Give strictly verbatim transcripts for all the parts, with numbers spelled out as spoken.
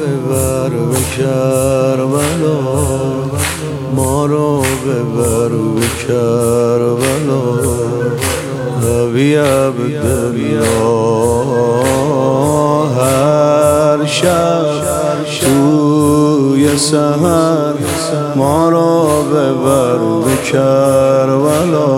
ببر به کربلا، ما رو ببر به کربلا. حبی عبدالله هر شب توی سحر ما رو ببر به کربلا،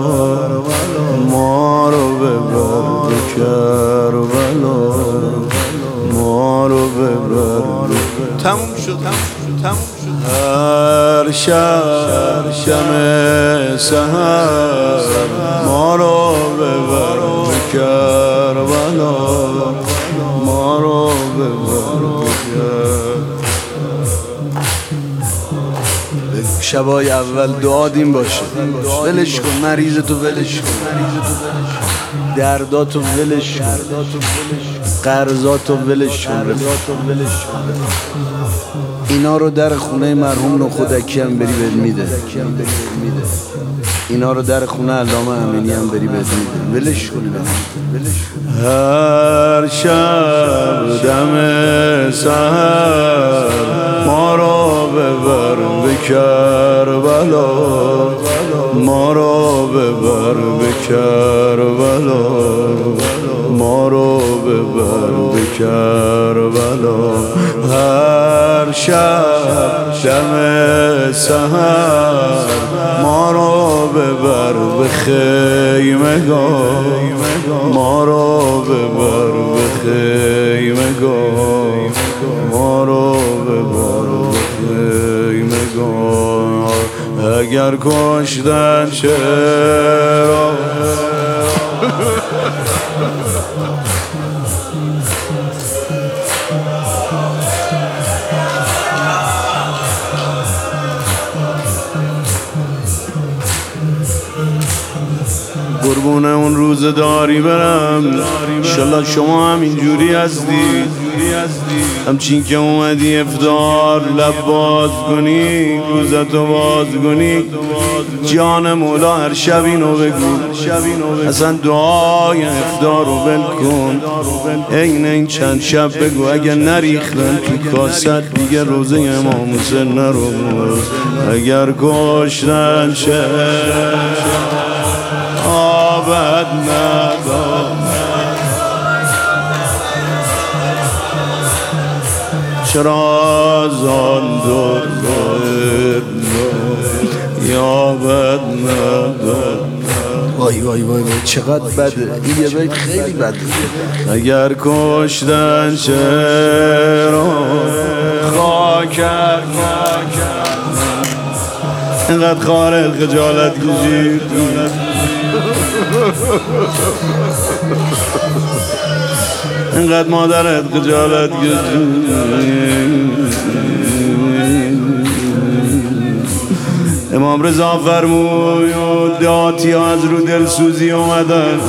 ما رو ببر به کربلا، ما رو ببر. تموم شد تموم شد. هر شب دم سحر ما رو ببر به کربلا، ما رو ببر به کربلا. شبای اول دعا دین باشه، ولش کن مریض تو، ولش کن درداتو، ولش کن قرضاتو، ولش کن اینا رو در خونه مرحوم نخودکی هم بری بهت میده، اینا رو در خونه علامه امینی هم بری بهت میده، ولش کن. هر شب دم سحر ما رو ببر به کربلا، ما رو ببر به کربلا، ما رو ببر به کربلا. هر شب دم سحر ما رو ببر به خیمگاه، ما رو ببر به خیمگاه، ما رو ببر به خیمگاه. اگر کشتن چرا قربون اون روزداری برم. انشالله شما هم اینجوری هستی، همچین که اومدی افطار لب باز کنی، روزتو باز کنی. جان مولا هر شب اینو بگو، اصلا دعای افطار رو بل کن، این این چند شب بگو. اگر نریختن تو کاست دیگه روزه امام حسین نرو. اگر کشتن چه آبد ندارد، چرا زان دور یابد ندارد. وای وای وای چقدر بده این یه بیت، خیلی بده. اگر کشتن چرا خاکر اینقدر خاره خجالت کشید، اینقدر مادرت خجالت کشید. امام رضا فرمود دعاتی ها از رو دلسوزی اومدن.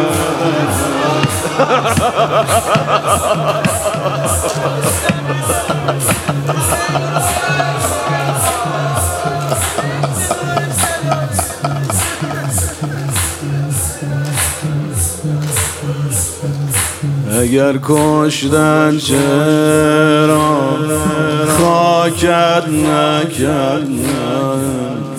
اگر کشتن چرا خاکت نکرد،